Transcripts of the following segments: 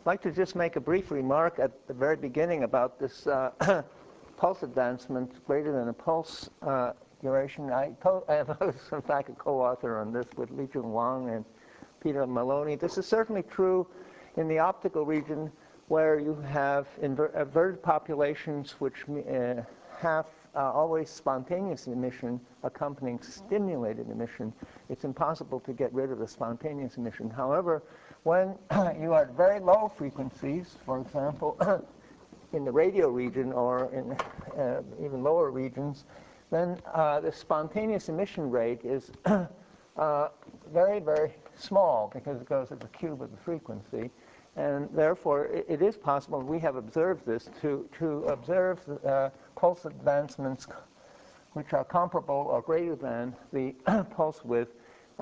like to just make a brief remark at the very beginning about this pulse advancement greater than a pulse duration. I was, in fact, a co-author on this with Lijun Wang and Peter Maloney. This is certainly true in the optical region, where you have inverted populations which have always spontaneous emission accompanying stimulated emission. It's impossible to get rid of the spontaneous emission. However, when you are at very low frequencies, for example, in the radio region or in even lower regions, then the spontaneous emission rate is very, very small because it goes at the cube of the frequency. And therefore, it is possible, we have observed this, to observe pulse advancements which are comparable or greater than the pulse width,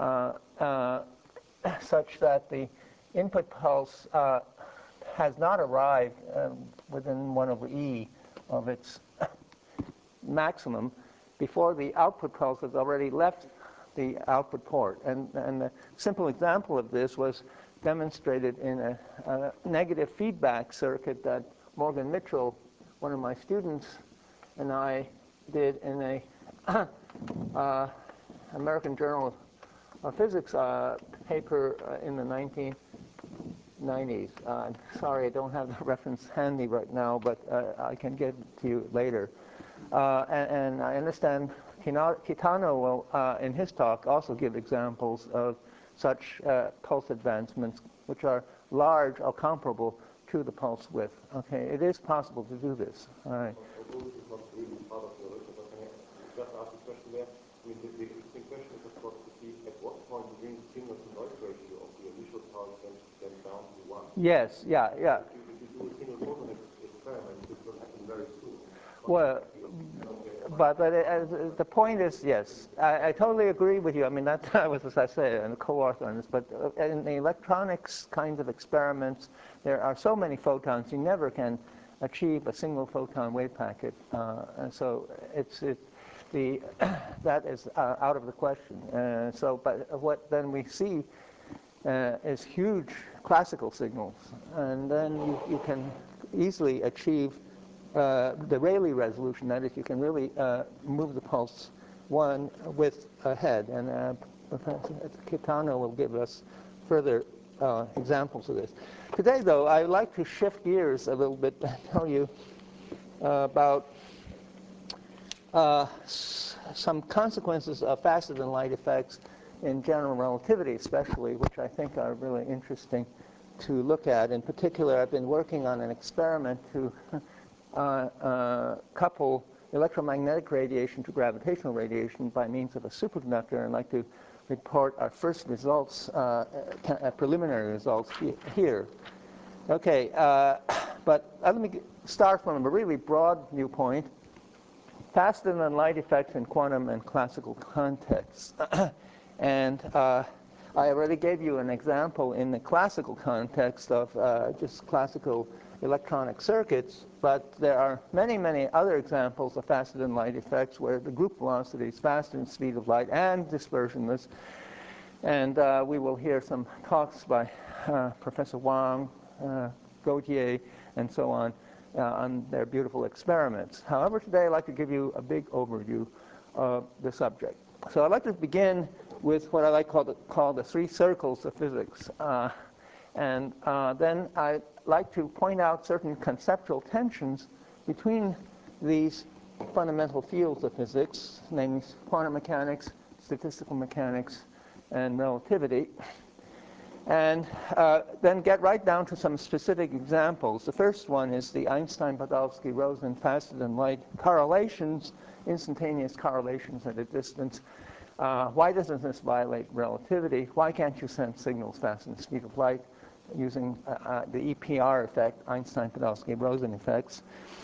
such that the input pulse has not arrived within 1/e of its maximum before the output pulse has already left the output port. And a simple example of this was demonstrated in a negative feedback circuit that Morgan Mitchell, one of my students, and I did in a American Journal of Physics paper in the 1990s. I'm sorry, I don't have the reference handy right now, but I can get it to you later. And I understand Kitano will, in his talk, also give examples of such pulse advancements which are large or comparable to the pulse width. Okay, it is possible to do this. All right. Although this is not really part of your lecture, but can I just ask a question there? I mean, the interesting question is, of course, to see at what point you bring the signal to noise ratio of the initial pulse then down to 1. Yes, yeah. If you do a single photon experiment, this will happen very soon. Well, but the point is, yes, I totally agree with you. I mean, that was, as I say, a co-author on this. But in the electronics kinds of experiments, there are so many photons, you never can achieve a single photon wave packet. And so that is out of the question. But what then we see is huge classical signals. And then you can easily achieve the Rayleigh resolution. That is, you can really move the pulse one width ahead. And Professor Kitano will give us further examples of this. Today, though, I'd like to shift gears a little bit and tell you about some consequences of faster-than-light effects in general relativity, especially, which I think are really interesting to look at. In particular, I've been working on an experiment to couple electromagnetic radiation to gravitational radiation by means of a superconductor, and I'd like to report our first results, preliminary results here. Okay, but let me start from a really broad viewpoint. Faster than light effects in quantum and classical contexts. And I already gave you an example in the classical context of just classical electronic circuits, but there are many, many other examples of faster than light effects where the group velocity is faster than the speed of light and dispersionless. And we will hear some talks by Professor Wang, Gautier, and so on their beautiful experiments. However, today I'd like to give you a big overview of the subject. So I'd like to begin with what I like to call the three circles of physics. And then I'd like to point out certain conceptual tensions between these fundamental fields of physics, namely quantum mechanics, statistical mechanics, and relativity. And then get right down to some specific examples. The first one is the Einstein-Podolsky-Rosen faster-than-light correlations, instantaneous correlations at a distance. Why doesn't this violate relativity? Why can't you send signals faster than the speed of light using the EPR effect, Einstein-Podolsky-Rosen effects?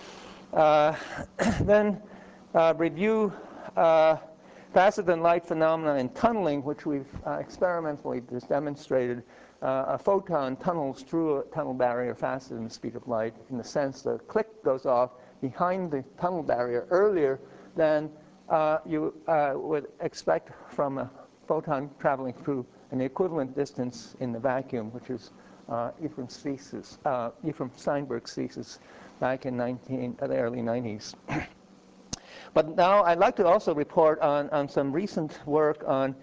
Then review faster-than-light phenomena in tunneling, which we've experimentally just demonstrated. A photon tunnels through a tunnel barrier faster than the speed of light, in the sense the click goes off behind the tunnel barrier earlier than you would expect from a photon traveling through an equivalent distance in the vacuum, which is Ephraim's thesis, Ephraim Steinberg's thesis back in the early 90s. But now I'd like to also report on some recent work on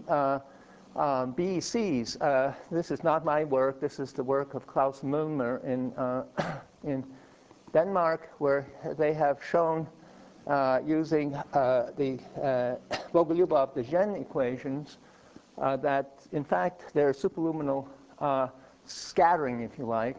BECs. This is not my work. This is the work of Klaus Müllner in Denmark, where they have shown using the Bogoliubov-de Gennes equations that, in fact, there are superluminal scattering, if you like,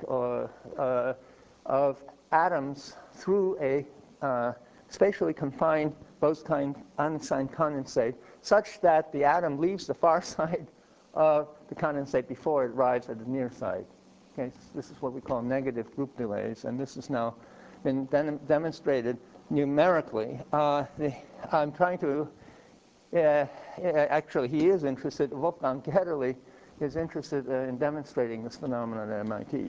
of atoms through a spatially confined Bose-Einstein condensate, such that the atom leaves the far side of the condensate before it arrives at the near side. Okay, so this is what we call negative group delays, and this has now been demonstrated numerically. I'm trying to, actually he is interested, Wolfgang Ketterle is interested in demonstrating this phenomenon at MIT.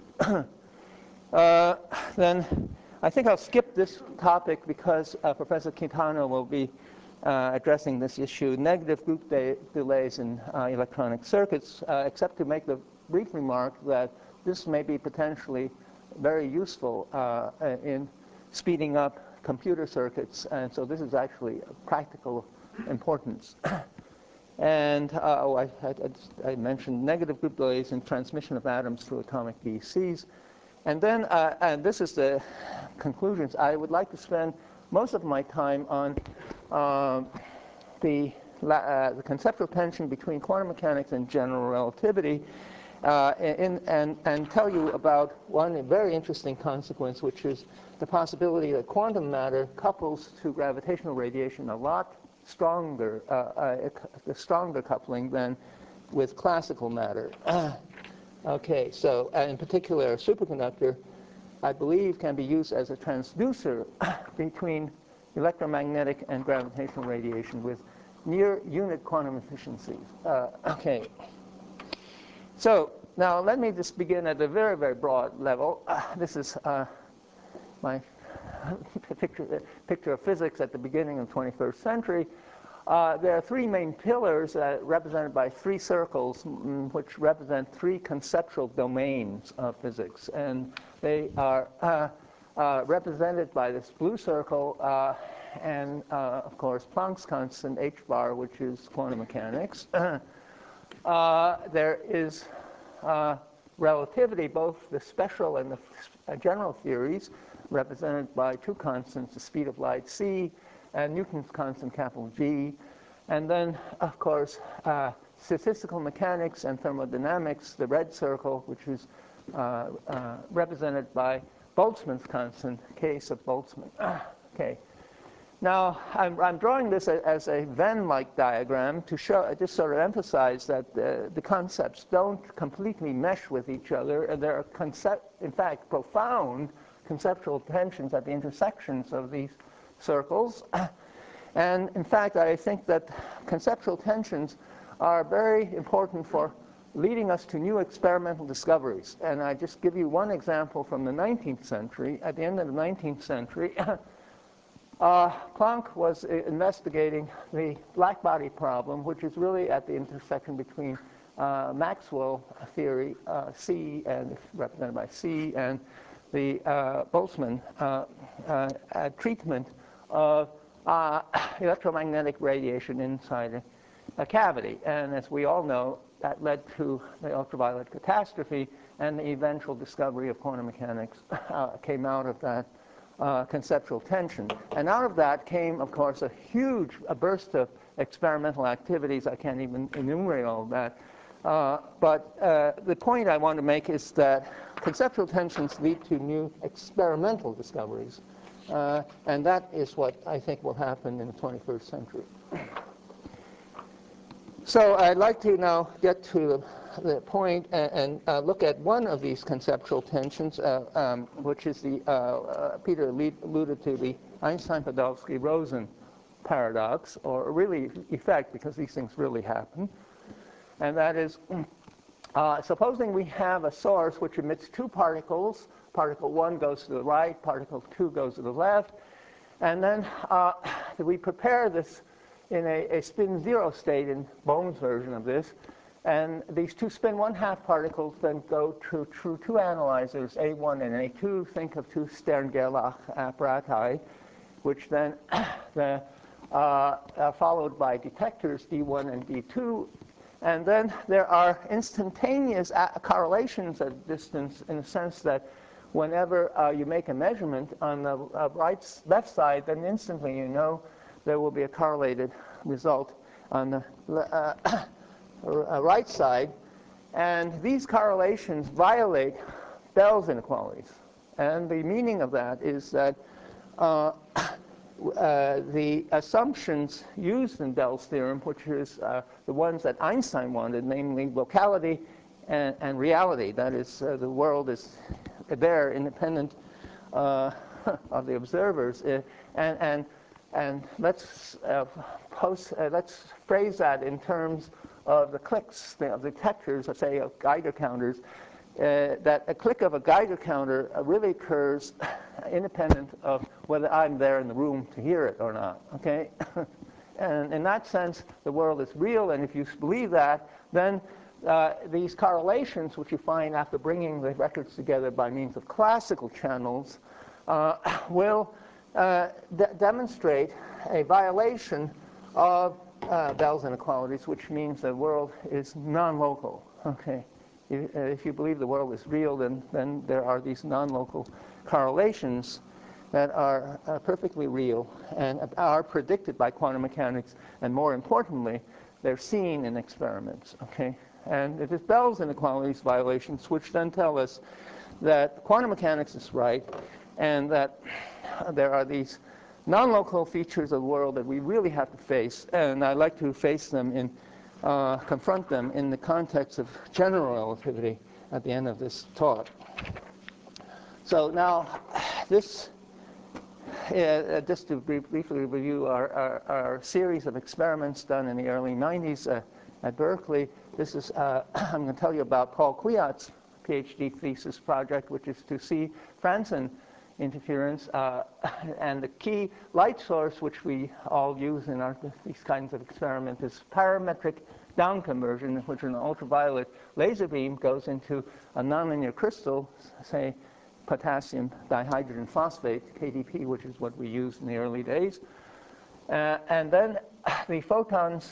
Then I think I'll skip this topic because Professor Quintana will be addressing this issue, negative group delays in electronic circuits, except to make the brief remark that this may be potentially very useful in speeding up computer circuits, and so this is actually of practical importance. And I mentioned negative group delays in transmission of atoms through atomic BECs. And then, and this is the conclusions, I would like to spend most of my time on the conceptual tension between quantum mechanics and general relativity, and tell you about one very interesting consequence, which is the possibility that quantum matter couples to gravitational radiation a lot stronger, the stronger coupling than with classical matter. Okay, so in particular, a superconductor, I believe, can be used as a transducer between electromagnetic and gravitational radiation with near unit quantum efficiencies. Okay. So now let me just begin at a very, very broad level. This is my picture of physics at the beginning of the 21st century. There are three main pillars represented by three circles, which represent three conceptual domains of physics. And they are represented by this blue circle and, of course, Planck's constant, h bar, which is quantum mechanics. There is relativity, both the special and the general theories, represented by two constants, the speed of light, c, and Newton's constant, capital G. And then, of course, statistical mechanics and thermodynamics, the red circle, which is represented by Boltzmann's constant, k sub Boltzmann. Okay. Now, I'm drawing this as a Venn-like diagram to show, just sort of emphasize that the concepts don't completely mesh with each other, and there are, in fact, profound conceptual tensions at the intersections of these circles. And in fact, I think that conceptual tensions are very important for leading us to new experimental discoveries. And I just give you one example from the 19th century. At the end of the 19th century, Planck was investigating the black body problem, which is really at the intersection between Maxwell theory, C, and represented by C, and the Boltzmann treatment of electromagnetic radiation inside a cavity. And as we all know, that led to the ultraviolet catastrophe, and the eventual discovery of quantum mechanics came out of that conceptual tension. And out of that came, of course, a burst of experimental activities. I can't even enumerate all of that. But the point I want to make is that conceptual tensions lead to new experimental discoveries. And that is what I think will happen in the 21st century. So I'd like to now get to the point and look at one of these conceptual tensions, which is the, Peter alluded to, the Einstein-Podolsky-Rosen paradox, or really effect, because these things really happen. And that is, supposing we have a source which emits two particles, particle 1 goes to the right, particle 2 goes to the left, and then we prepare this in a spin zero state in Bohm's version of this, And these two spin 1/2 particles then go through two analyzers, A1 and A2. Think of two Stern-Gerlach apparati, which then followed by detectors D1 and D2. And then there are instantaneous correlations at distance, in the sense that whenever you make a measurement on the left side, then instantly you know there will be a correlated result on the right side. And these correlations violate Bell's inequalities. And the meaning of that is that the assumptions used in Bell's theorem, which is the ones that Einstein wanted, namely locality and reality, that is, the world is there, independent of the observers, and let's phrase that in terms of the clicks of detectors, let's say of Geiger counters, that a click of a Geiger counter really occurs independent of whether I'm there in the room to hear it or not, okay? And in that sense, the world is real, and if you believe that, then these correlations, which you find after bringing the records together by means of classical channels, will demonstrate a violation of Bell's inequalities, which means the world is non-local, okay? If you believe the world is real, then there are these non-local correlations that are perfectly real and are predicted by quantum mechanics, and more importantly, they're seen in experiments, okay? And it is Bell's inequalities violations which then tell us that quantum mechanics is right, and that there are these non-local features of the world that we really have to face, and I like to face them in confront them in the context of general relativity at the end of this talk. So now, this, just to briefly review our series of experiments done in the early 90s at Berkeley. This is, I'm going to tell you about Paul Kwiat's PhD thesis project, which is to see Franzen interference, and the key light source which we all use in these kinds of experiments is parametric down conversion, in which an ultraviolet laser beam goes into a nonlinear crystal, say potassium dihydrogen phosphate, KDP, which is what we used in the early days. And then the photons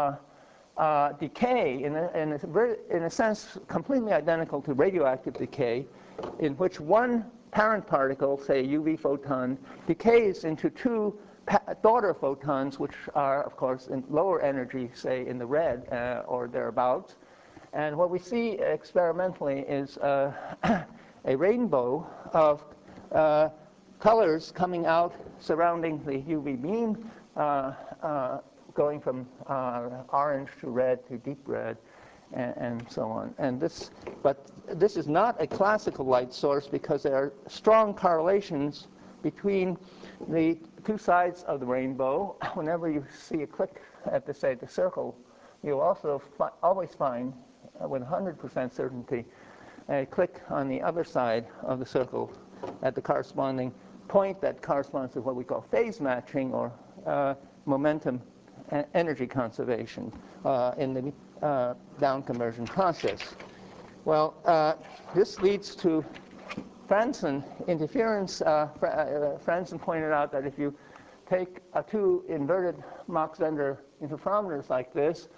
decay in a sense completely identical to radioactive decay, in which one parent particle, say a UV photon, decays into two daughter photons, which are, of course, in lower energy, say in the red or thereabouts. And what we see experimentally is a rainbow of colors coming out surrounding the UV beam, going from orange to red to deep red, and so on. And but this is not a classical light source, because there are strong correlations between the two sides of the rainbow. Whenever you see a click at the circle, you'll also always find, with 100% certainty, a click on the other side of the circle at the corresponding point that corresponds to what we call phase matching, or momentum energy conservation in the down conversion process. Well, this leads to Franzen interference. Franzen pointed out that if you take two inverted Mach-Zehnder interferometers like this,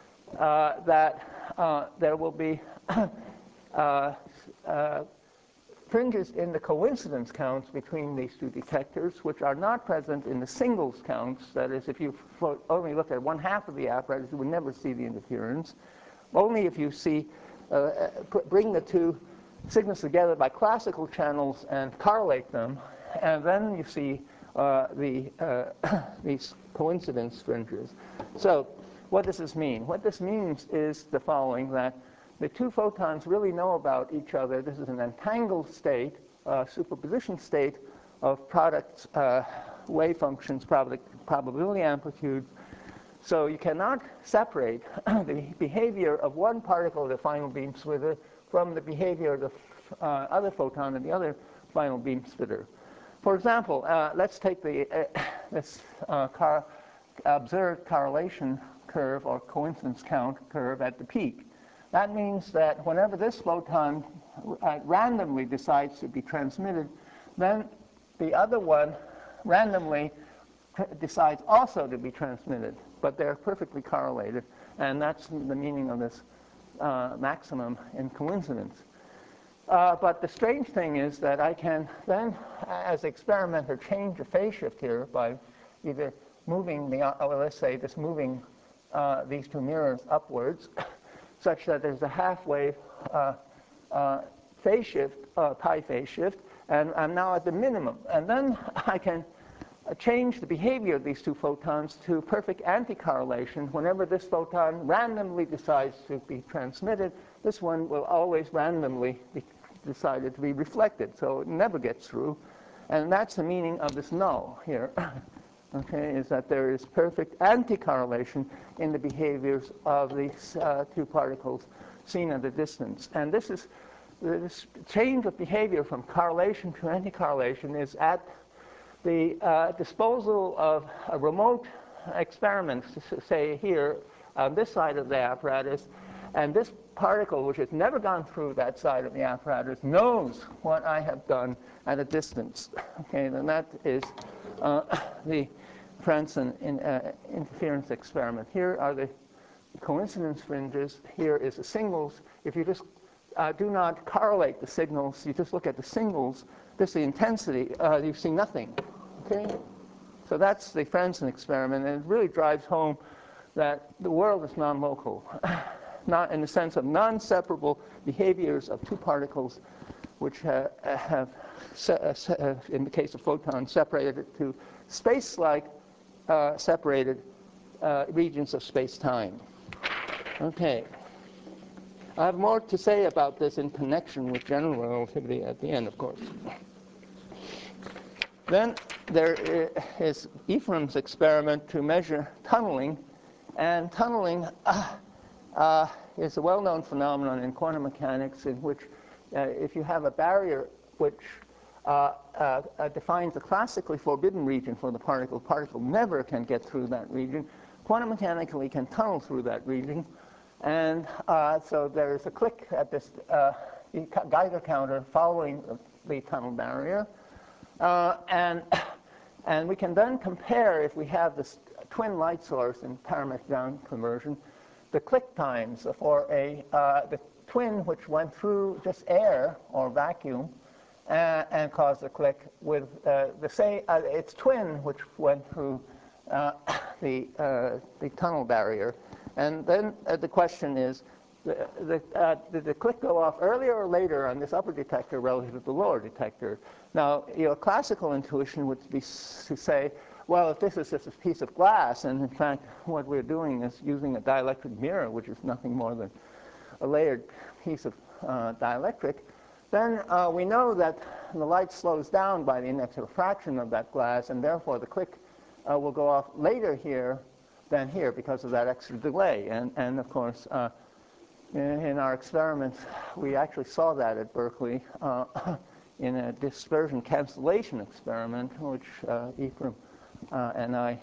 that there will be fringes in the coincidence counts between these two detectors, which are not present in the singles counts. That is, if you only look at 1/2 of the apparatus, you would never see the interference. Only if you see, bring the two signals together by classical channels and correlate them, and then you see these coincidence fringes. So what does this mean? What this means is the following, that the two photons really know about each other. This is an entangled state, superposition state of product wave functions, probability amplitudes. So you cannot separate the behavior of one particle of the final beam splitter from the behavior of the other photon in the other final beam splitter. For example, let's take the observed correlation curve or coincidence count curve at the peak. That means that whenever this photon randomly decides to be transmitted, then the other one randomly decides also to be transmitted, but they're perfectly correlated, and that's the meaning of this maximum in coincidence. But the strange thing is that I can then, as the experimenter, change the phase shift here by either moving let's say just moving these two mirrors upwards, such that there's a half-wave phase shift, pi phase shift, and I'm now at the minimum. And then I can change the behavior of these two photons to perfect anti-correlation. Whenever this photon randomly decides to be transmitted, this one will always randomly be decided to be reflected, so it never gets through. And that's the meaning of this null here, okay, is that there is perfect anti-correlation in the behaviors of these two particles seen at a distance. And this change of behavior from correlation to anti-correlation is at the disposal of a remote experiment, say here, on this side of the apparatus, and this particle, which has never gone through that side of the apparatus, knows what I have done at a distance. Okay, then that is the Franzen interference experiment. Here are the coincidence fringes. Here is the singles. If you just do not correlate the signals, you just look at the singles, this is the intensity, you see nothing. Okay? So that's the Franzen experiment, and it really drives home that the world is non-local, not in the sense of non-separable behaviors of two particles which have, in the case of photons, separated to space-like separated regions of space-time. Okay. I have more to say about this in connection with general relativity at the end, of course. Then there is Ephraim's experiment to measure tunneling, and tunneling is a well-known phenomenon in quantum mechanics in which if you have a barrier which defines a classically forbidden region for the particle never can get through that region, quantum mechanically can tunnel through that region. And so there is a click at this Geiger counter following the tunnel barrier. And we can then compare, if we have this twin light source in parametric down conversion, the click times for the twin which went through just air or vacuum and caused a click with its twin which went through the tunnel barrier. And then the question is, did the click go off earlier or later on this upper detector relative to the lower detector? Now, classical intuition would be to say, well, if this is just a piece of glass, and in fact what we're doing is using a dielectric mirror, which is nothing more than a layered piece of dielectric, then we know that the light slows down by the index refraction of that glass, and therefore the click will go off later here than here because of that extra delay. And of course, in our experiments, we actually saw that at Berkeley in a dispersion cancellation experiment, which Ephraim and I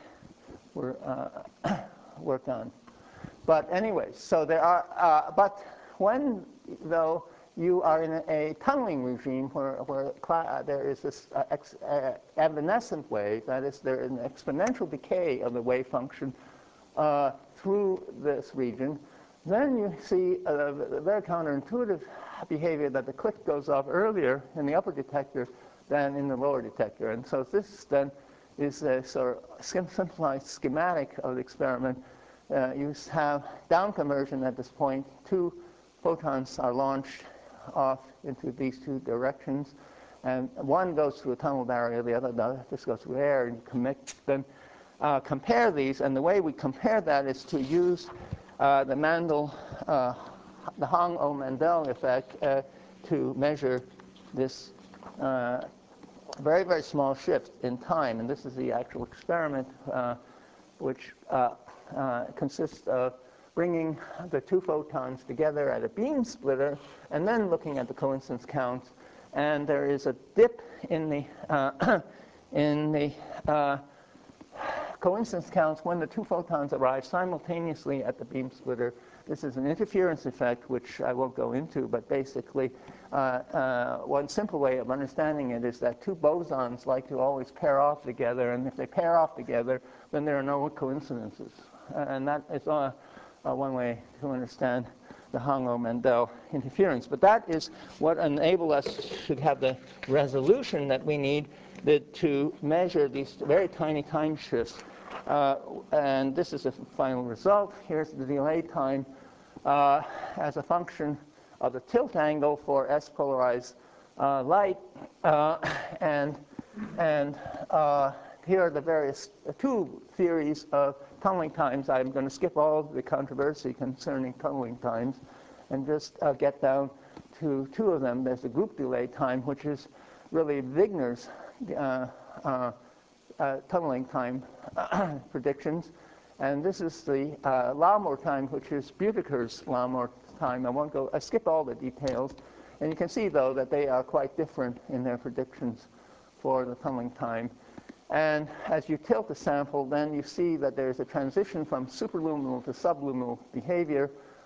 worked on. But anyways, so there are, but when, though, you are in a tunneling regime where there is this evanescent wave, that is, there is an exponential decay of the wave function through this region, then you see a very counterintuitive behavior that the click goes off earlier in the upper detector than in the lower detector. And so this then is a sort of simplified schematic of the experiment. You have down conversion at this point. Two photons are launched off into these two directions, and one goes through a tunnel barrier, the other does. This goes through air, and you then compare these. And the way we compare that is to use the Mandel, the Hong-O-Mandel effect to measure this very, very small shift in time. And this is the actual experiment, which consists of bringing the two photons together at a beam splitter and then looking at the coincidence counts. And there is a dip in the coincidence counts when the two photons arrive simultaneously at the beam splitter. This is an interference effect, which I won't go into, but basically one simple way of understanding it is that two bosons like to always pair off together, and if they pair off together, then there are no coincidences. And that is one way to understand the Hongou-Mendel interference. But that is what enabled us to have the resolution that we need to measure these very tiny time shifts. And this is the final result. Here's the delay time as a function of the tilt angle for S-polarized light. And here are the various two theories of tunneling times. I'm going to skip all the controversy concerning tunneling times and just get down to two of them. There's the group delay time, which is really Wigner's tunneling time predictions. And this is the Larmor time, which is Buedeker's Larmor time. I skip all the details. And you can see, though, that they are quite different in their predictions for the tunneling time. And as you tilt the sample, then you see that there's a transition from superluminal to subluminal behavior.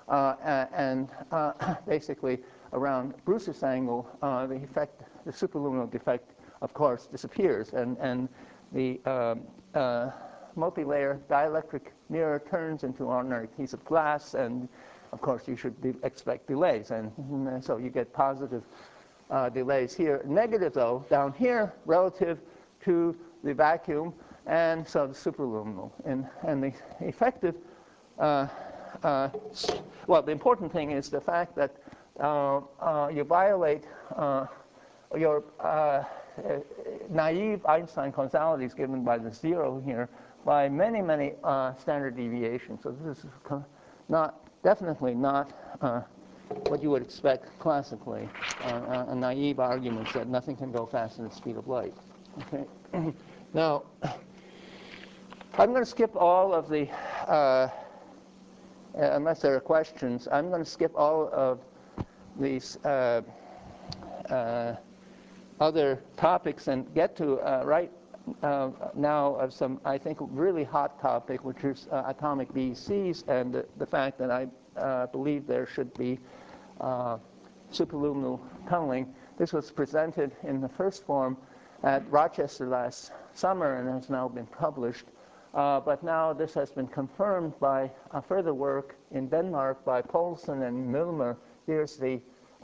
Basically, around Bruce's angle, the superluminal defect, of course, disappears. And the multi-layer dielectric mirror turns into an ordinary piece of glass. And, of course, you should expect delays. And so you get positive delays here. Negative, though, down here relative to the vacuum, and so the superluminal. And the effective, well, the important thing is the fact that you violate your naive Einstein causalities given by the zero here by many, many standard deviations. So this is definitely not what you would expect classically, a naive argument that nothing can go faster than the speed of light. Okay. Now, I'm going to skip all of the, unless there are questions, I'm going to skip all of these other topics and get to right now of some, I think, really hot topic, which is atomic BECs and the fact that I believe there should be superluminal tunneling. This was presented in the first form at Rochester last summer and has now been published. But now this has been confirmed by further work in Denmark by Poulsen and Milmer. Here's the,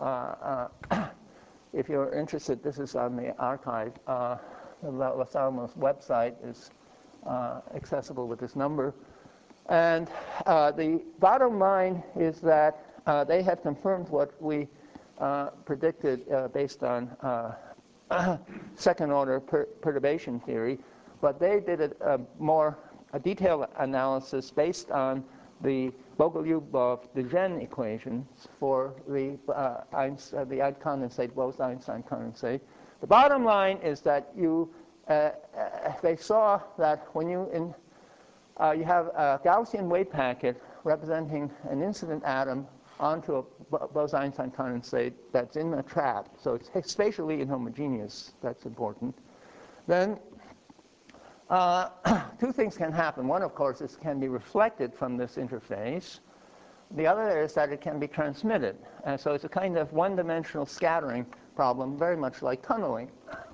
if you're interested, this is on the archive. The Los Alamos website is accessible with this number. And the bottom line is that they have confirmed what we predicted based on second-order perturbation theory, but they did a detailed analysis based on the Bogoliubov-de Gennes equations for the condensate, Bose-Einstein condensate. The bottom line is that they saw that when you have a Gaussian wave packet representing an incident atom onto a Bose-Einstein condensate that's in a trap, so it's spatially inhomogeneous, that's important, then two things can happen. One, of course, is it can be reflected from this interface. The other is that it can be transmitted. And so it's a kind of one-dimensional scattering problem, very much like tunneling.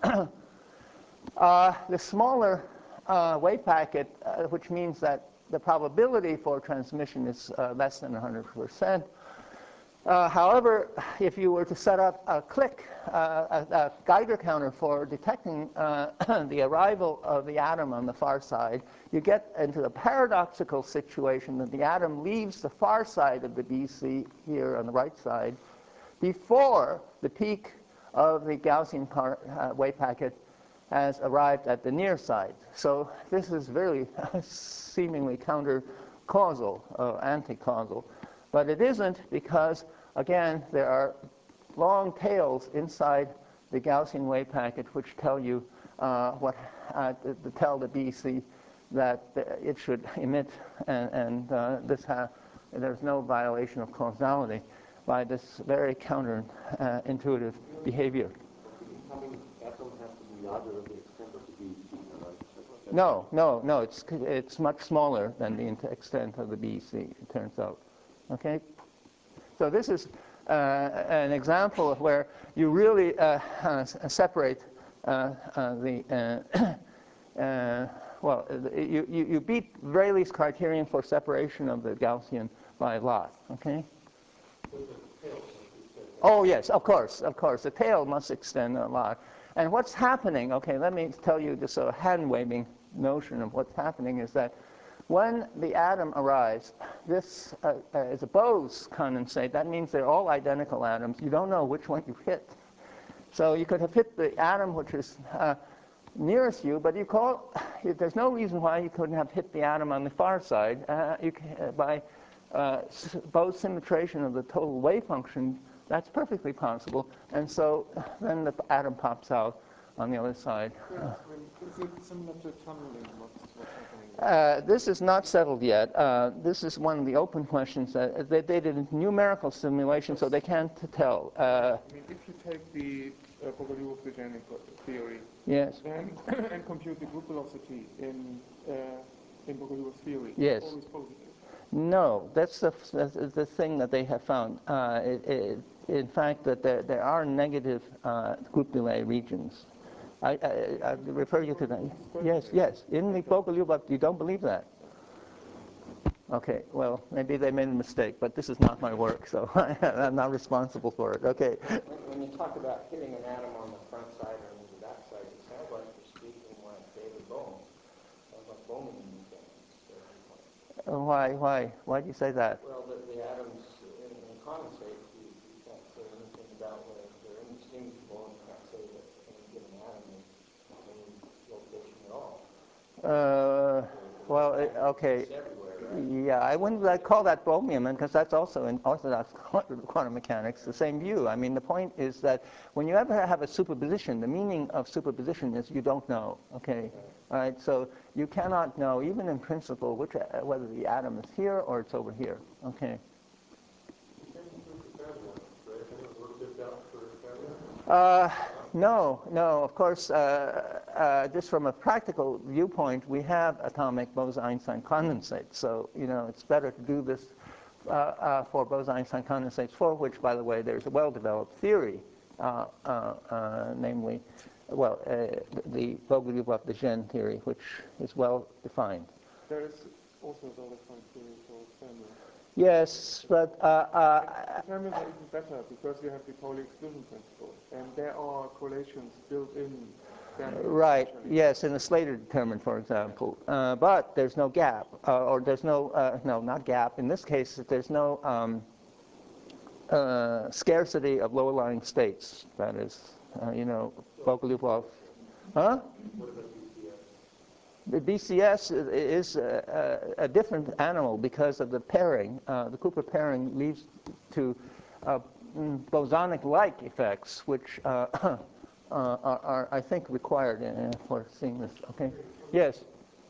The smaller wave packet, which means that the probability for transmission is less than 100%. However, if you were to set up a Geiger counter for detecting the arrival of the atom on the far side, you get into a paradoxical situation that the atom leaves the far side of the BC here on the right side before the peak of the Gaussian wave packet has arrived at the near side. So this is really seemingly counter-causal, anti-causal. But it isn't because, again, there are long tails inside the Gaussian wave packet which tell you tell the BC that it should emit, and there's no violation of causality by this very counterintuitive behavior. The incoming atom has to be larger than the extent of the BEC, right? No. It's much smaller than the extent of the BEC, it turns out. Okay? So this is an example of where you really separate you beat Rayleigh's criterion for separation of the Gaussian by a lot. Okay? Oh yes, of course. The tail must extend a lot. And what's happening? Okay, let me tell you just a hand-waving notion of what's happening is that when the atom arrives, this is a Bose condensate. That means they're all identical atoms. You don't know which one you've hit. So you could have hit the atom which is nearest you, but there's no reason why you couldn't have hit the atom on the far side by Bose symmetration of the total wave function. That's perfectly possible. And so then the atom pops out on the other side. Is it similar to tunneling? What's happening? This is not settled yet. This is one of the open questions. They did a numerical simulation, so they can't tell. I mean, if you take the Bogoliubov-Dejenin theory, Yes. then and compute the group velocity in Bogoliubov's theory, Yes. it's always positive. No, that's the thing that they have found. In fact, that there are negative group delay regions. I refer you to that. Yes. In the Bogoliubov, you don't believe that? Okay, well, maybe they made a mistake, but this is not my work, so I'm not responsible for it. Okay. When you talk about hitting an atom on the front side or the back side, it sounds like you're speaking like David Bohm. It sounds like Bowman mechanics. Why do you say that? Well, the atoms in condensate, you can't say anything about whether they're indistinguishable, and you can't say that any given atom is any location at all. Okay. It's everywhere, right? Yeah, I wouldn't call that Bohmian, because that's also in orthodox quantum mechanics, the same view. I mean, the point is that when you ever have a superposition, the meaning of superposition is you don't know, okay? All right, so you cannot know, even in principle, whether the atom is here or it's over here, okay? No, of course, just from a practical viewpoint, we have atomic Bose-Einstein condensates. So, it's better to do this for Bose-Einstein condensates, for which, by the way, there's a well-developed theory, namely, the Bogoliubov-Dejenin theory, which is well defined. There is also a well-defined theory for Fermi. Yes, but Fermi are even better because you have the Pauli exclusion principle, and there are correlations built in. Fermi, right. essentially. Yes, in the Slater determinant, for example. But there's no gap, or there's no not gap. In this case, there's no scarcity of lower-lying states. That is, Bogoliubov. Huh? The BCS is a different animal because of the pairing. The Cooper pairing leads to bosonic-like effects, which are, I think, required for seeing this. Okay. Yes.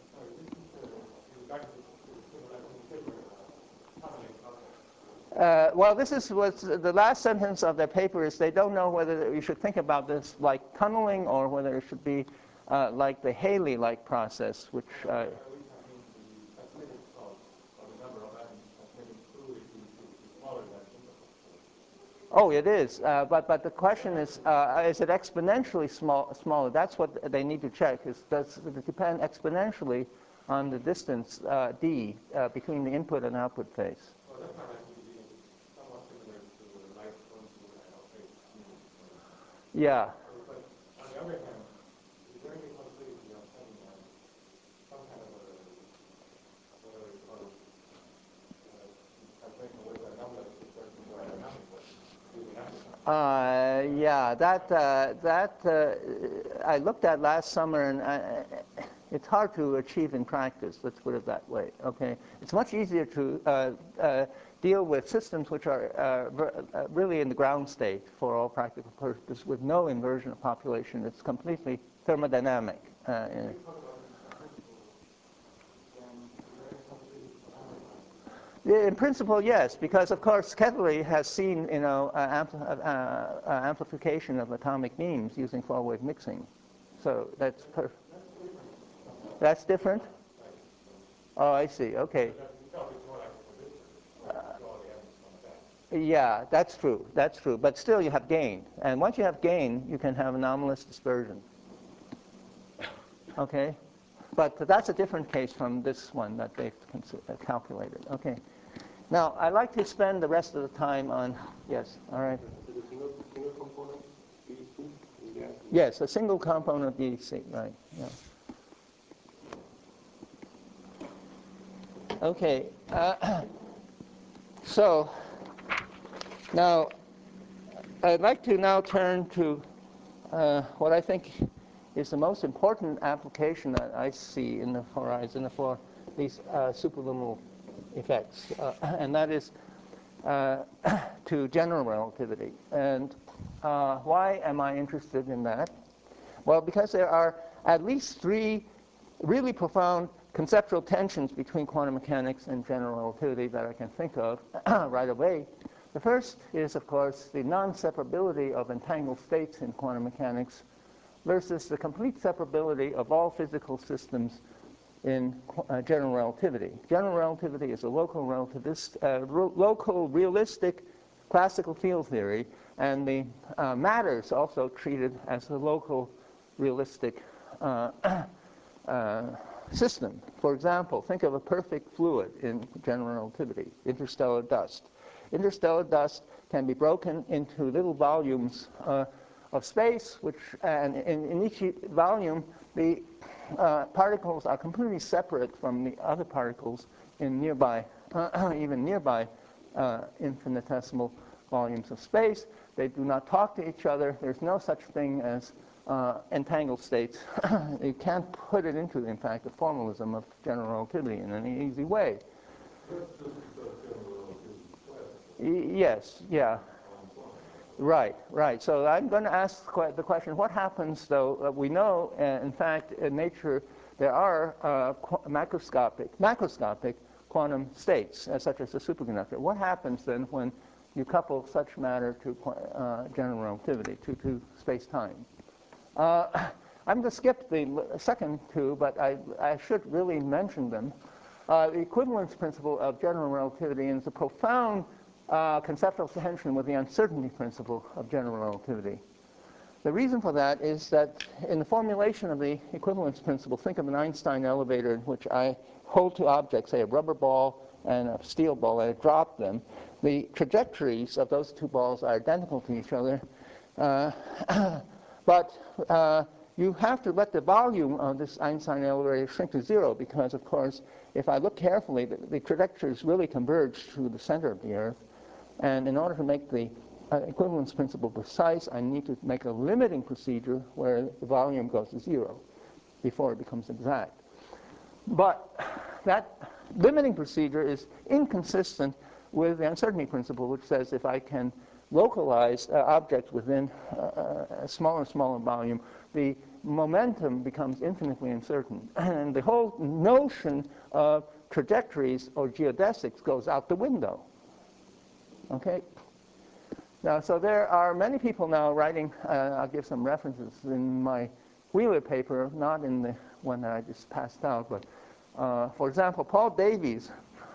Well, this is what the last sentence of their paper is. They don't know whether you should think about this like tunneling or whether it should be like the Haley-like process, which oh, it is. But the question is it exponentially smaller? That's what they need to check. Does it depend exponentially on the distance d between the input and output phase? Well, that might actually be somewhat similar to light going through an opaque smooth. Yeah. But on the other hand, is there any possibility of having some kind of a, whatever you call it, calculation with a number that is certain for dynamic using amplitude? Yeah, that I looked at last summer, and it's hard to achieve in practice. Let's put it that way. Okay, it's much easier to deal with systems which are really in the ground state for all practical purposes, with no inversion of population. It's completely thermodynamic. In principle, yes, because of course Kettler has seen amplification of atomic beams using four-wave mixing, so that's perfect. That's different? Oh, I see. Okay. Yeah, that's true. That's true. But still, you have gain. And once you have gain, you can have anomalous dispersion. Okay? But that's a different case from this one that they've calculated. Okay. Now, I'd like to spend the rest of the time on, yes, all right. Is it a single component, BC? Yeah. Yes, a single component of BC, right. Yeah. Okay. So, now, I'd like to now turn to what I think is the most important application that I see in the horizon for these superluminal effects, and that is to general relativity. And why am I interested in that? Well, because there are at least three really profound conceptual tensions between quantum mechanics and general relativity that I can think of right away. The first is, of course, the non-separability of entangled states in quantum mechanics versus the complete separability of all physical systems in general relativity. General relativity is a local local realistic classical field theory, and the matter is also treated as a local realistic system. For example, think of a perfect fluid in general relativity, interstellar dust. Interstellar dust can be broken into little volumes of space, which, and in each volume, the particles are completely separate from the other particles in nearby, even nearby infinitesimal volumes of space. They do not talk to each other. There's no such thing as entangled states. You can't put it into, in fact, the formalism of general relativity in any easy way. Yes, yeah. Right, right. So I'm going to ask the question, what happens, though? We know, in fact, in nature, there are macroscopic quantum states, such as a superconductor. What happens, then, when you couple such matter to general relativity, to space-time? I'm going to skip the second two, but I should really mention them. The equivalence principle of general relativity is a profound conceptual tension with the uncertainty principle of general relativity. The reason for that is that in the formulation of the equivalence principle, think of an Einstein elevator in which I hold two objects, say a rubber ball and a steel ball, and I drop them. The trajectories of those two balls are identical to each other, but you have to let the volume of this Einstein elevator shrink to zero because, of course, if I look carefully, the trajectories really converge to the center of the Earth. And in order to make the equivalence principle precise, I need to make a limiting procedure where the volume goes to zero before it becomes exact. But that limiting procedure is inconsistent with the uncertainty principle, which says if I can localize objects within a smaller and smaller volume, the momentum becomes infinitely uncertain. And the whole notion of trajectories or geodesics goes out the window. Okay? Now, so there are many people now writing, I'll give some references in my Wheeler paper, not in the one that I just passed out, but for example, Paul Davies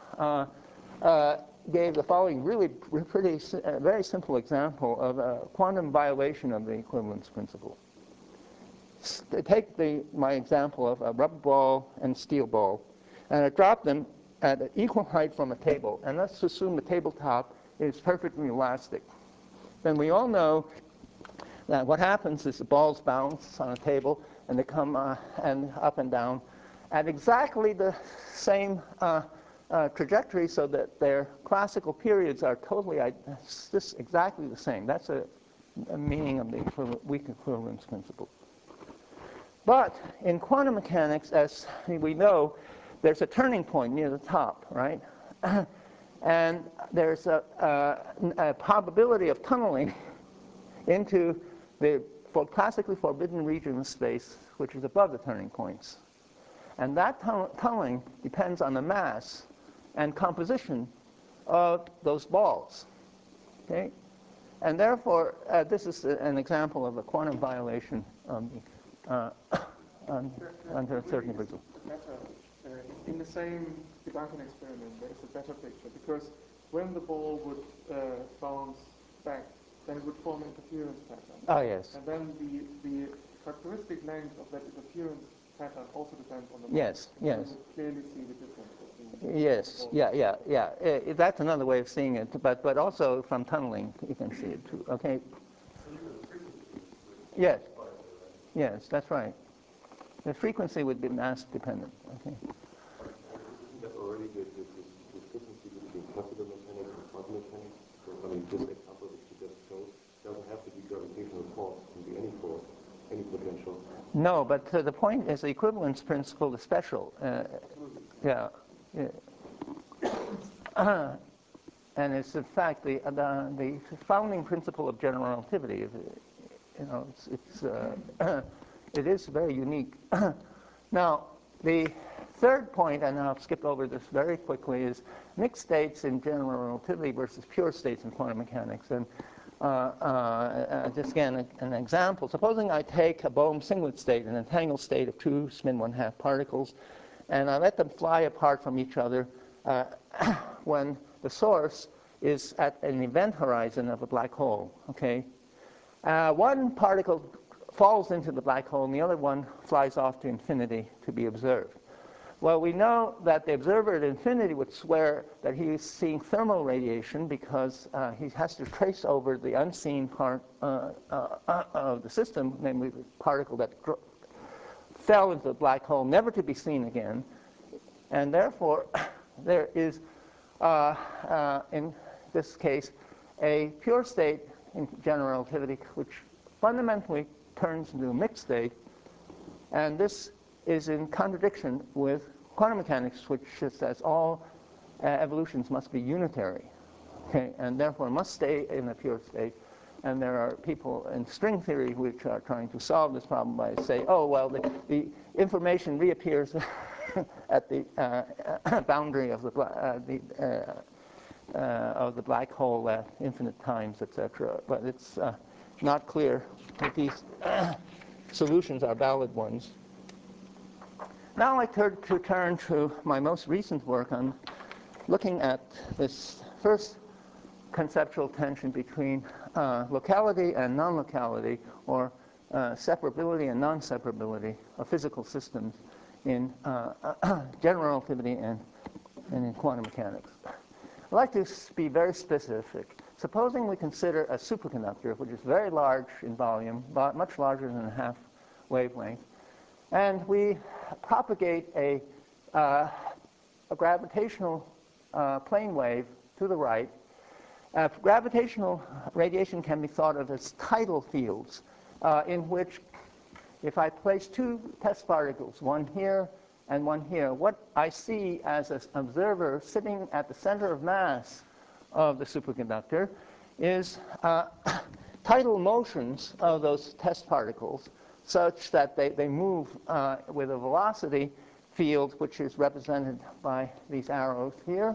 gave the following really pretty, very simple example of a quantum violation of the equivalence principle. Take my example of a rubber ball and steel ball, and I drop them at an equal height from a table, and let's assume the tabletop is perfectly elastic. Then we all know that what happens is the balls bounce on a table, and they come and up and down at exactly the same trajectory, so that their classical periods are totally exactly the same. That's a meaning of the weak equivalence principle. But in quantum mechanics, as we know, there's a turning point near the top, right? And there's a probability of tunneling into the classically forbidden region of space, which is above the turning points. And that tunneling depends on the mass and composition of those balls. Okay? And therefore, this is an example of a quantum violation of the under uncertainty really principle. better. In the same Gedanken experiment, there is a better picture because when the ball would bounce back, then it would form an interference pattern. Oh, yes. And then the characteristic length of that interference pattern also depends on the ball. Yes, and yes. You would clearly see the difference between Yes, yeah. That's another way of seeing it, but also from tunneling you can see it too. Okay. Yes. Yes, that's right. The frequency would be mass dependent. Okay. Isn't that already the difference between classical mechanics and quantum mechanics? So, I mean, this example that you just showed doesn't have to be gravitational force. It can be any force, any potential. No, but the point is the equivalence principle is special. Yeah. And it's in fact the founding principle of general relativity. You know, it is very unique. Now, the third point, and I'll skip over this very quickly, is mixed states in general relativity versus pure states in quantum mechanics. And just again, an example. Supposing I take a Bohm singlet state, an entangled state of two spin 1/2 particles, and I let them fly apart from each other when the source is at an event horizon of a black hole. Okay, one particle falls into the black hole, and the other one flies off to infinity to be observed. Well, we know that the observer at infinity would swear that he is seeing thermal radiation because he has to trace over the unseen part of the system, namely the particle that fell into the black hole, never to be seen again. And therefore, there is, in this case, a pure state in general relativity which fundamentally turns into a mixed state, and this is in contradiction with quantum mechanics, which says all evolutions must be unitary, okay, and therefore must stay in a pure state. And there are people in string theory which are trying to solve this problem by saying, oh, well, the information reappears at the boundary of the black hole at infinite times, etc. But it's not clear that these solutions are valid ones. Now I'd like to turn to my most recent work on looking at this first conceptual tension between locality and non-locality, or separability and non-separability of physical systems in general relativity and in quantum mechanics. I'd like to be very specific. Supposing we consider a superconductor, which is very large in volume, about much larger than a half wavelength, and we propagate a gravitational plane wave to the right. Gravitational radiation can be thought of as tidal fields, in which if I place two test particles, one here and one here, what I see as an observer sitting at the center of mass of the superconductor is tidal motions of those test particles, such that they move with a velocity field which is represented by these arrows here.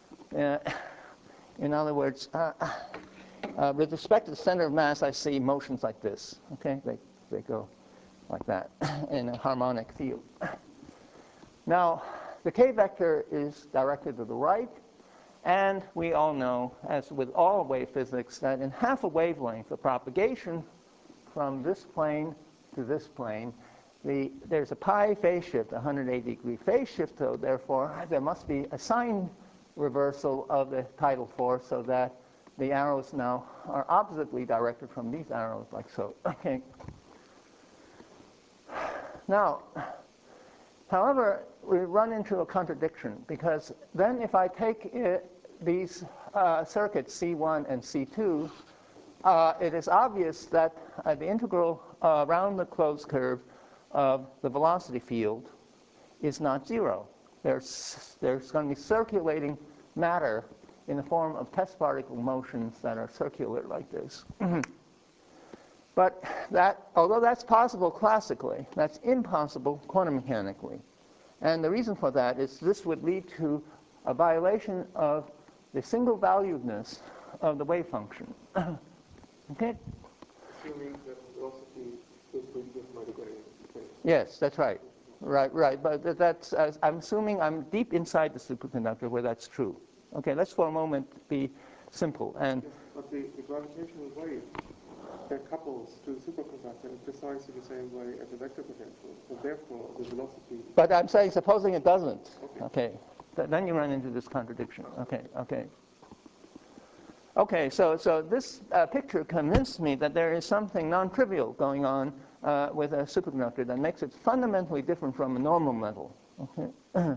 In other words, with respect to the center of mass, I see motions like this. Okay, they go like that in a harmonic field. Now, the k vector is directed to the right, and we all know, as with all wave physics, that in half a wavelength, the propagation from this plane to this plane, there's a pi phase shift, 180-degree phase shift, so therefore there must be a sign reversal of the tidal force so that the arrows now are oppositely directed from these arrows, like so. Okay. Now, however, we run into a contradiction, because then if I take these circuits C1 and C2, it is obvious that the integral around the closed curve of the velocity field is not zero. There's going to be circulating matter in the form of test particle motions that are circular like this. But although that's possible classically, that's impossible quantum mechanically. And the reason for that is this would lead to a violation of the single-valuedness of the wave function. Okay? Assuming that velocity is with minus Yes, that's right. Right. But that's, I'm assuming I'm deep inside the superconductor where that's true. Okay, let's for a moment be simple. And Yes, but the gravitational wave that couples to the superconductor in precisely the same way as the vector potential. So therefore, the velocity. but I'm saying, supposing it doesn't. Okay. Then you run into this contradiction. Okay, so this picture convinced me that there is something non-trivial going on with a superconductor that makes it fundamentally different from a normal metal. Okay?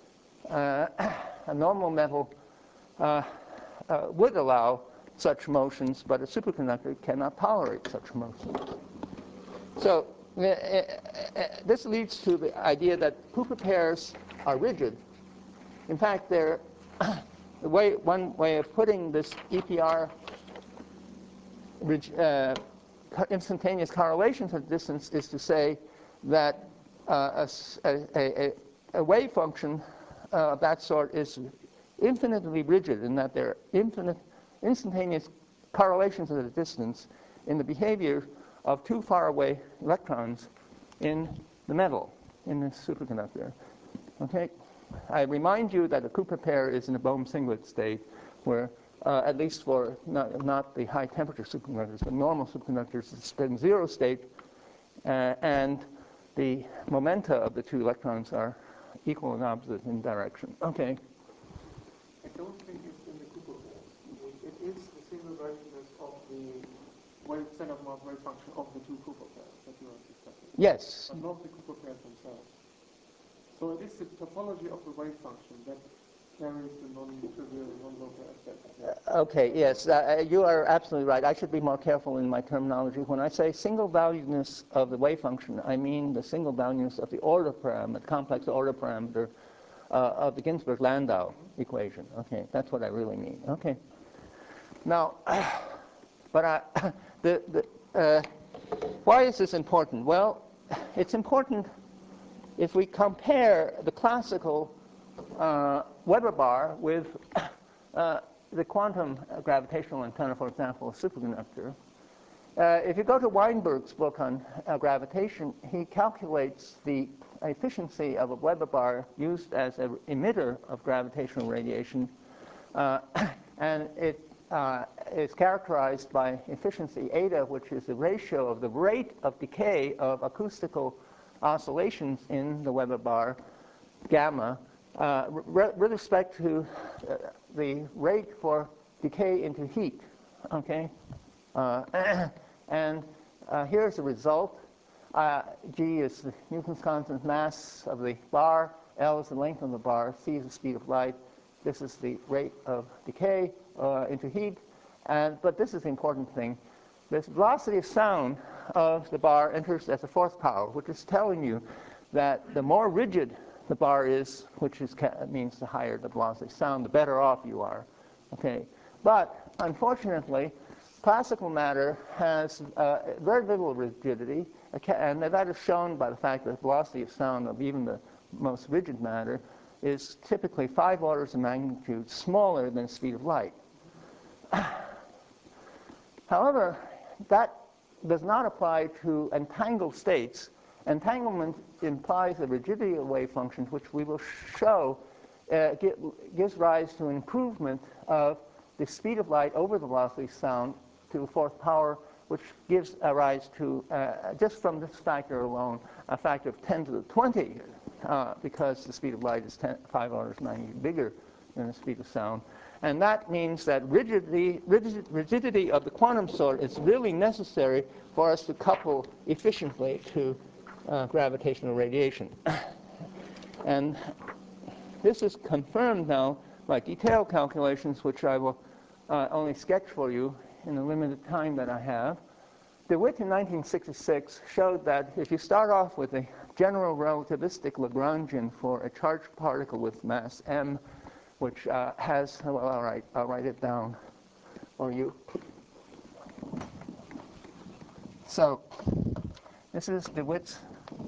A normal metal would allow such motions, but a superconductor cannot tolerate such motions. So this leads to the idea that Cooper pairs are rigid. In fact, they're one way of putting this EPR instantaneous correlations at distance is to say that a wave function of that sort is infinitely rigid in that there are instantaneous correlations at a distance in the behavior of two faraway electrons in the metal, in the superconductor. Okay? I remind you that the Cooper pair is in a Bohm singlet state where, at least for not the high temperature superconductors, but normal superconductors, it's in zero state, and the momenta of the two electrons are equal and opposite in direction. Okay. I don't think it's in the Cooper pair. It is the single valueness of the center of mass wave function of the two Cooper pairs that you are discussing. Yes. But not the Cooper pairs themselves. So it is the topology of the wave function that carries the non-trivial, non-local aspect. Okay, yes, you are absolutely right. I should be more careful in my terminology. When I say single valuedness of the wave function, I mean the single valuedness of the order parameter, complex order parameter of the Ginzburg-Landau equation. Okay, that's what I really mean. Okay. Now, but why is this important? Well, it's important if we compare the classical Weber bar with the quantum gravitational antenna, for example, a superconductor. If you go to Weinberg's book on gravitation, he calculates the efficiency of a Weber bar used as an emitter of gravitational radiation, and it is characterized by efficiency eta, which is the ratio of the rate of decay of acoustical oscillations in the Weber bar, gamma, with respect to the rate for decay into heat. Okay, and here's the result. G is the Newton's constant mass of the bar. L is the length of the bar. C is the speed of light. This is the rate of decay into heat. But this is the important thing. This velocity of sound of the bar enters as a fourth power, which is telling you that the more rigid the bar is, which means the higher the velocity of sound, the better off you are. Okay, but unfortunately, classical matter has very little rigidity, and that is shown by the fact that the velocity of sound of even the most rigid matter is typically 5 orders of magnitude smaller than the speed of light. However, that does not apply to entangled states. Entanglement implies a rigidity of wave functions, which we will show gives rise to an improvement of the speed of light over the velocity of sound to the fourth power, which gives a rise to, just from this factor alone, a factor of 10 to the 20, because the speed of light is 5 orders of magnitude bigger than the speed of sound. And that means that rigidity of the quantum sort is really necessary for us to couple efficiently to gravitational radiation. And this is confirmed now by detailed calculations, which I will only sketch for you in the limited time that I have. DeWitt in 1966 showed that if you start off with a general relativistic Lagrangian for a charged particle with mass m, which has, well, all right, I'll write it down for you. So this is DeWitt's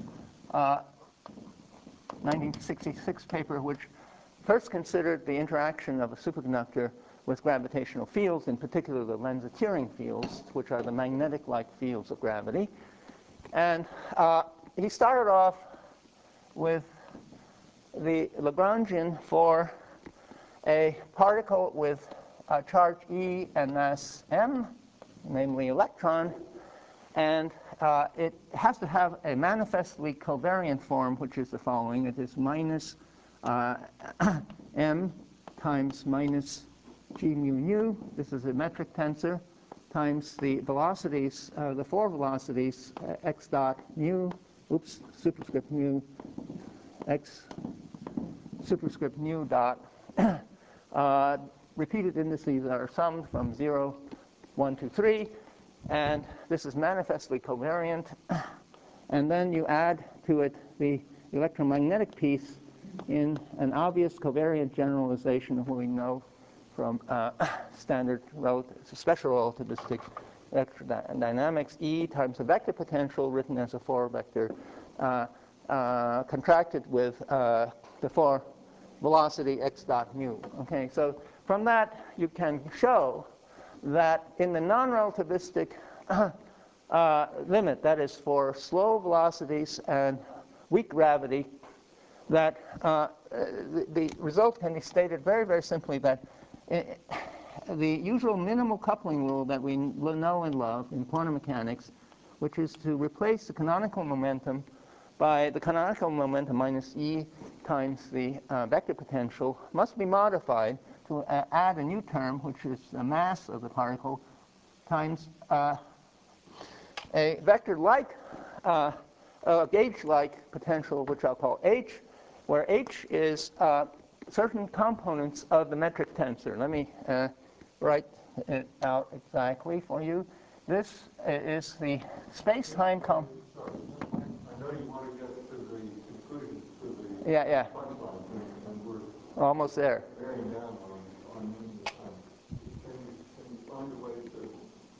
1966 paper, which first considered the interaction of a superconductor with gravitational fields, in particular the Lense-Thirring fields, which are the magnetic-like fields of gravity. And he started off with the Lagrangian for a particle with a charge E and mass m, namely electron, and it has to have a manifestly covariant form, which is the following. It is minus m times minus g mu nu. This is a metric tensor times the velocities, the four velocities, x dot mu, superscript mu, x superscript nu dot. Repeated indices are summed from 0, 1, 2, 3, and this is manifestly covariant. And then you add to it the electromagnetic piece in an obvious covariant generalization of what we know from standard special relativistic electrodynamics, E times the vector potential written as a 4-vector contracted with the 4 velocity x dot mu. Okay, so from that you can show that in the non-relativistic limit, that is for slow velocities and weak gravity, that the result can be stated very, very simply that the usual minimal coupling rule that we know and love in quantum mechanics, which is to replace the canonical momentum by the canonical momentum minus E times the vector potential, must be modified to add a new term, which is the mass of the particle, times a vector-like, gauge-like potential, which I'll call H, where H is certain components of the metric tensor. Let me write it out exactly for you. This is the space-time component. I know you want to get to the conclusion, to the yeah. punchline, and we're Almost there. bearing down on the time. Can you find a way to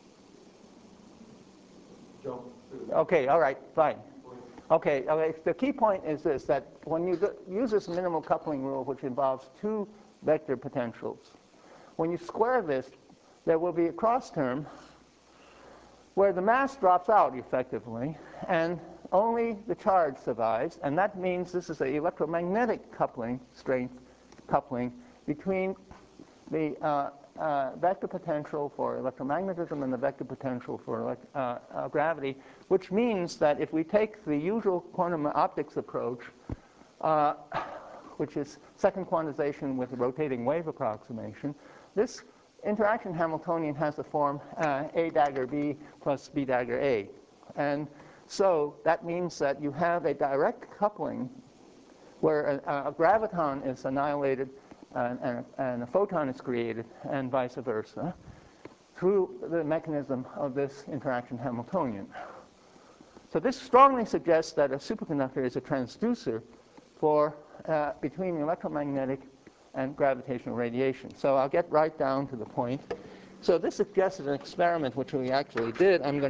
jump to? Okay, all right, fine. Okay, the key point is this, that when you use this minimal coupling rule, which involves two vector potentials, when you square this, there will be a cross term where the mass drops out effectively, and only the charge survives, and that means this is an electromagnetic coupling, strength coupling, between the vector potential for electromagnetism and the vector potential for gravity, which means that if we take the usual quantum optics approach, which is second quantization with a rotating wave approximation, this interaction Hamiltonian has the form A dagger B plus B dagger A. And so that means that you have a direct coupling where a graviton is annihilated and a photon is created, and vice versa, through the mechanism of this interaction Hamiltonian. So this strongly suggests that a superconductor is a transducer for between electromagnetic and gravitational radiation. So I'll get right down to the point. So this suggests an experiment which we actually did. I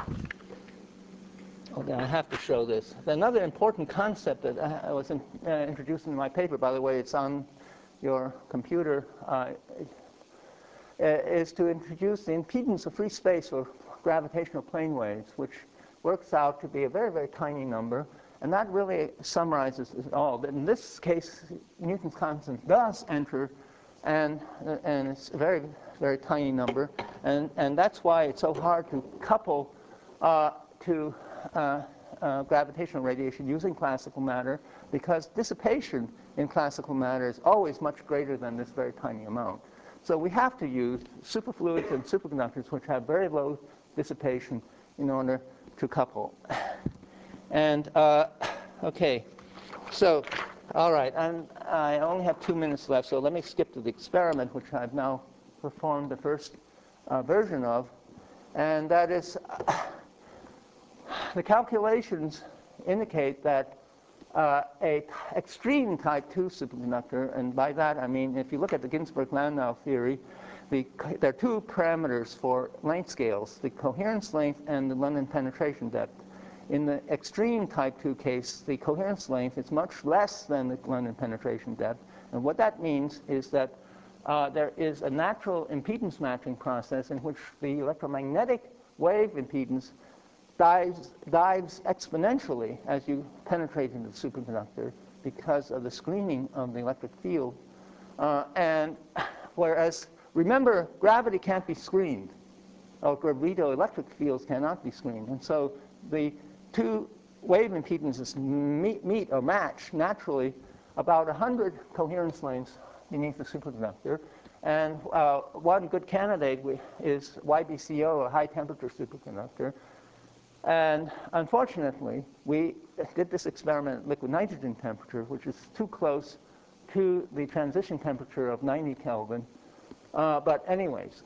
have to show this. Another important concept that I was introduced in my paper, by the way, it's on your computer, is to introduce the impedance of free space for gravitational plane waves, which works out to be a very, very tiny number. And that really summarizes it all. But in this case, Newton's constant does enter, and it's a very, very tiny number. And that's why it's so hard to couple to gravitational radiation using classical matter, because dissipation in classical matter is always much greater than this very tiny amount. So we have to use superfluids and superconductors, which have very low dissipation, in order to couple. And okay, so all right, I only have 2 minutes left, so let me skip to the experiment, which I've now performed the first version of, and that is the calculations indicate that a extreme type 2 superconductor, and by that I mean if you look at the Ginzburg-Landau theory, there are two parameters for length scales, the coherence length and the London penetration depth. In the extreme type 2 case, the coherence length is much less than the London penetration depth, and what that means is that there is a natural impedance matching process in which the electromagnetic wave impedance dives exponentially as you penetrate into the superconductor because of the screening of the electric field. And whereas, remember, gravity can't be screened, or gravido-electric fields cannot be screened. And so the two wave impedances meet or match naturally about 100 coherence lengths beneath the superconductor. And one good candidate is YBCO, a high-temperature superconductor. And unfortunately, we did this experiment at liquid nitrogen temperature, which is too close to the transition temperature of 90 Kelvin. But anyways,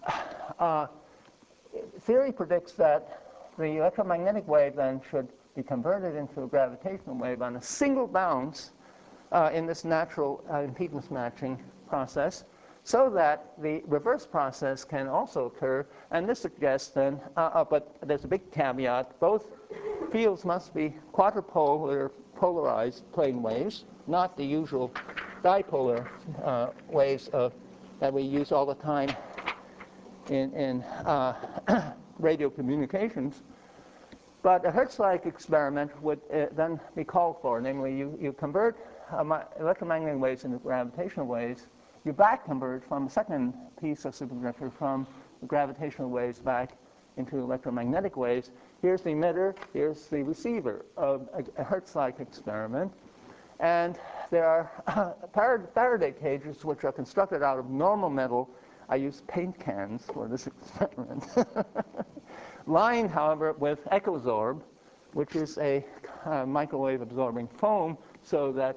theory predicts that the electromagnetic wave then should be converted into a gravitational wave on a single bounce in this natural impedance matching process, so that the reverse process can also occur. And this suggests then, but there's a big caveat, both fields must be quadrupolar polarized plane waves, not the usual dipolar waves that we use all the time in radio communications. But a Hertz-like experiment would then be called for, namely you convert electromagnetic waves into gravitational waves. You back convert from the second piece of superconductor from the gravitational waves back into electromagnetic waves. Here's the emitter, here's the receiver of a Hertz-like experiment. And there are Faraday cages which are constructed out of normal metal. I used paint cans for this experiment. Lined, however, with EchoZorb, which is a microwave absorbing foam, so that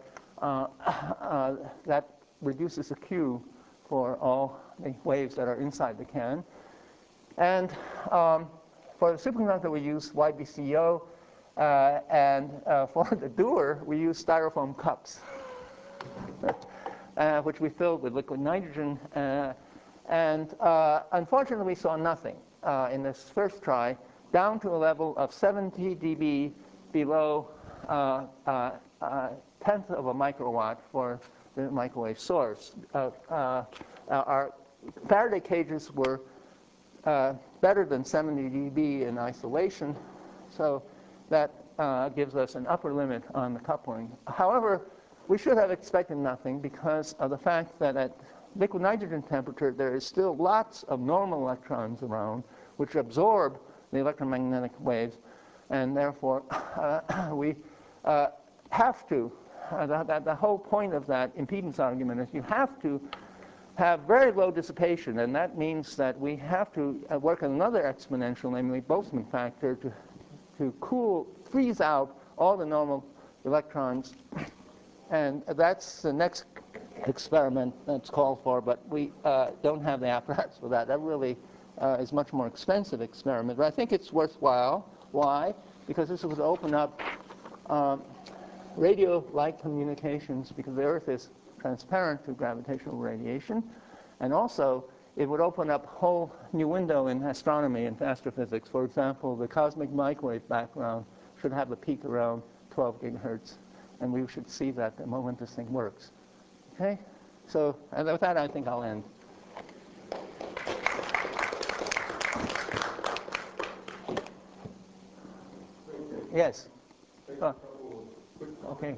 that reduces the Q for all the waves that are inside the can. And for the superconductor, we use YBCO, and for the Dewar, we use styrofoam cups, which we filled with liquid nitrogen. And unfortunately, we saw nothing in this first try, down to a level of 70 dB below 1/10 of a microwatt for the microwave source. Our Faraday cages were better than 70 dB in isolation, so that gives us an upper limit on the coupling. However, we should have expected nothing because of the fact that at liquid nitrogen temperature, there is still lots of normal electrons around which absorb the electromagnetic waves, and therefore we have to, the whole point of that impedance argument is you have to have very low dissipation, and that means that we have to work on another exponential, namely Boltzmann factor, to freeze out all the normal electrons. And that's the next experiment that's called for, but we don't have the apparatus for that. That really is much more expensive experiment, but I think it's worthwhile. Why? Because this would open up radio-like communications, because the Earth is transparent to gravitational radiation, and also it would open up a whole new window in astronomy and astrophysics. For example, the cosmic microwave background should have a peak around 12 gigahertz, and we should see that the moment this thing works. Okay? So, and with that, I think I'll end. Yes? Okay.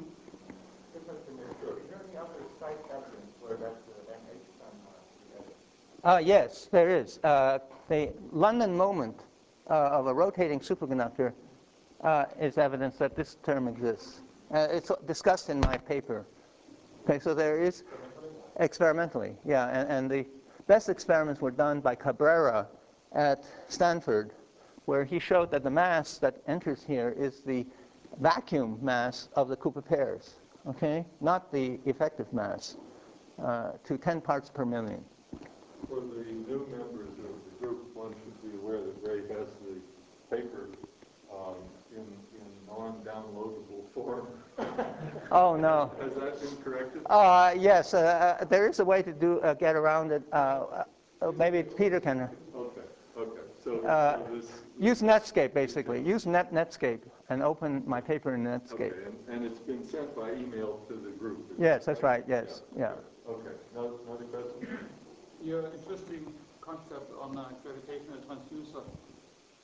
Yes, there is. The London moment of a rotating superconductor is evidence that this term exists. It's discussed in my paper. Okay, so there is experimentally, yeah, and the best experiments were done by Cabrera at Stanford, where he showed that the mass that enters here is the vacuum mass of the Cooper pairs, okay, not the effective mass, to 10 parts per million. For the new members of the group, one should be aware that Ray has the paper in non-downloadable form. Oh, no. Has that been corrected? Yes, there is a way to get around it. Maybe Peter can. Okay. So use Netscape, basically. Use Netscape and open my paper in Netscape. Okay, and it's been sent by email to the group. Yes, that's right. Yes, yeah. Okay. Another question? Your interesting concept on gravitational transducer.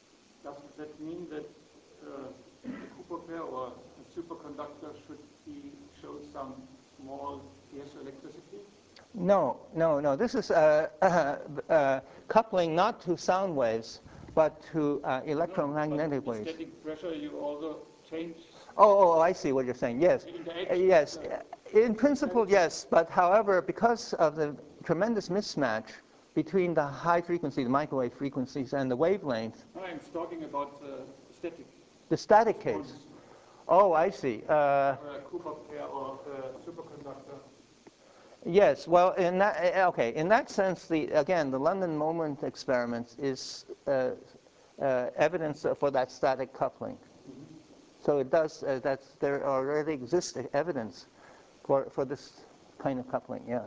does that mean that the Cooper pair or a superconductor should show some small piezoelectricity? No, no, no. This is coupling not to sound waves, but to electromagnetic but waves. Static pressure, you also change. Oh, I see what you're saying. Yes, The interaction. yes. In principle, yes. But however, because of the tremendous mismatch between the high frequency, the microwave frequencies, and the wavelength, I'm talking about static. the static case. Oh, I see. A Cooper pair or a superconductor. Yes, well, in that sense, again, the London moment experiment is evidence for that static coupling. Mm-hmm. So it does. There already exists evidence for this kind of coupling. Yeah.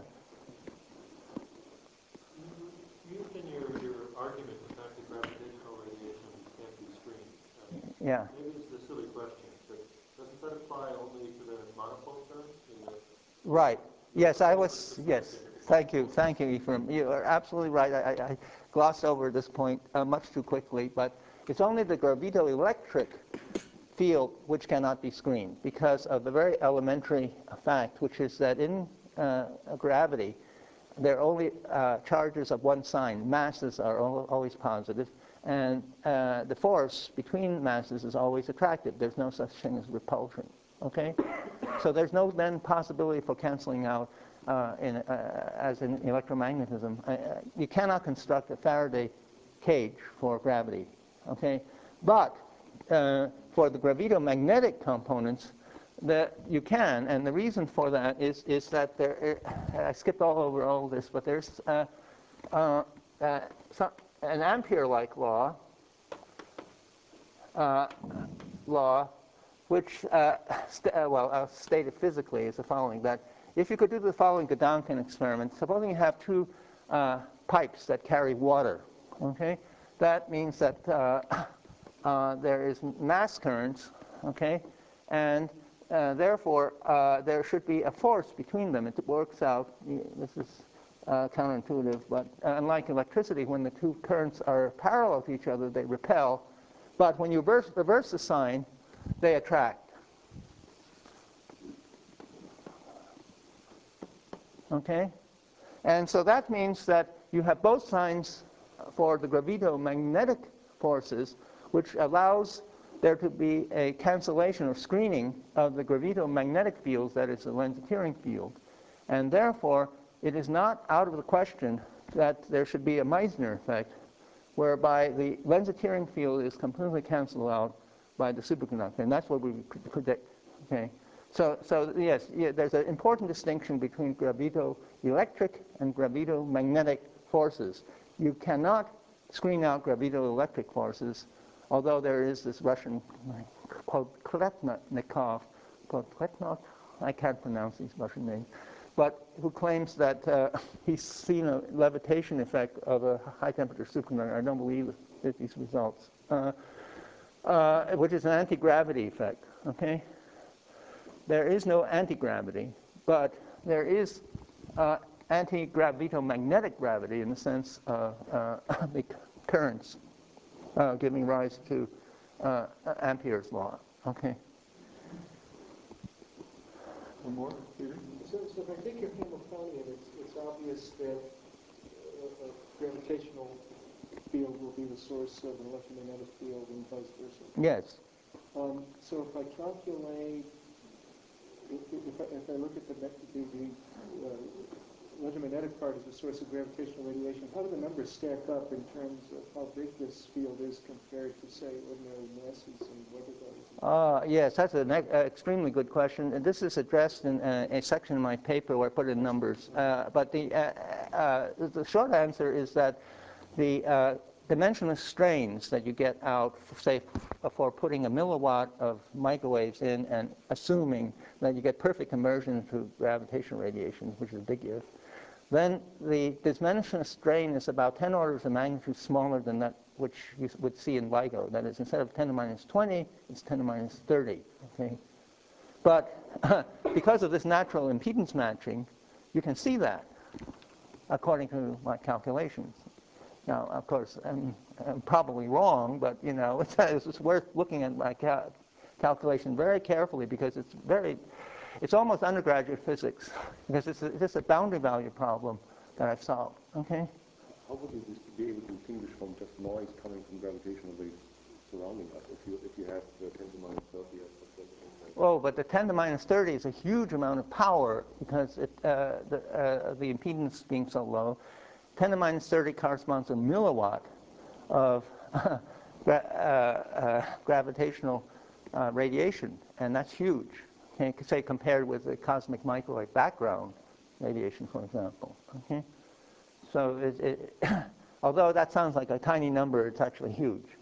You used in your argument the fact that gravitational radiation can't be screened. Yeah. Maybe this is a silly question, but doesn't that apply only to the monopole terms? Right. Yes, I was. Yes. Thank you, Ephraim. You are absolutely right. I glossed over this point much too quickly, but it's only the gravitoelectric field which cannot be screened because of the very elementary fact, which is that in gravity, there are only charges of one sign. Masses are always positive, and the force between masses is always attractive. There's no such thing as repulsion. Okay? So there's no then possibility for canceling out as in electromagnetism. You cannot construct a Faraday cage for gravity. Okay? But for the gravitomagnetic components, that you can, and the reason for that is that I skipped all over all this, but there's an Ampere-like law, which, I'll state it physically as the following, that if you could do the following Gedanken experiment, supposing you have two pipes that carry water, okay? That means that there is mass currents, okay? And therefore, there should be a force between them. It works out, this is counterintuitive, but unlike electricity, when the two currents are parallel to each other, they repel. But when you reverse the sign, they attract. Okay? And so that means that you have both signs for the gravitomagnetic forces, which allows there to be a cancellation or screening of the gravitomagnetic fields, that is the Lense-Thirring field. And therefore, it is not out of the question that there should be a Meissner effect, whereby the Lense-Thirring field is completely canceled out by the superconductor, and that's what we predict. Okay, so yes, there's an important distinction between gravitoelectric and gravitomagnetic forces. You cannot screen out gravitoelectric forces, although there is this Russian called Kletnikov, I can't pronounce these Russian names, but who claims that he's seen a levitation effect of a high-temperature superconductor. I don't believe these results. Which is an anti-gravity effect, okay? There is no anti-gravity, but there is anti-gravitomagnetic gravity in the sense of the currents giving rise to Ampere's law, okay? One more, Peter? So if I take your Hamiltonian, it's obvious that a gravitational field will be the source of an electromagnetic field and vice versa. Yes. So if I calculate, if I look at the electromagnetic part as the source of gravitational radiation, how do the numbers stack up in terms of how big this field is compared to, say, ordinary masses and weather bodies? Yes, that's an extremely good question. And this is addressed in a section in my paper where I put in numbers. But the short answer is that the dimensionless strains that you get out, say, for putting a milliwatt of microwaves in and assuming that you get perfect immersion to gravitational radiation, which is a big if, then the dimensionless strain is about 10 orders of magnitude smaller than that which you would see in LIGO. That is, instead of 10 to minus 20, it's 10 to minus 30. Okay? But because of this natural impedance matching, you can see that according to my calculations. Now, of course, I'm probably wrong, but you know, it's worth looking at my calculation very carefully because it's almost undergraduate physics because it's just a boundary value problem that I've solved. Okay. How would you be able to distinguish from just noise coming from gravitational waves surrounding us if you have 10 to the minus 30 as Oh, but the 10 to the minus 30 is a huge amount of power because the impedance being so low. 10 to the minus 30 corresponds to a milliwatt of gravitational radiation, and that's huge. Okay, say compared with the cosmic microwave background radiation, for example. Okay, so although that sounds like a tiny number, it's actually huge.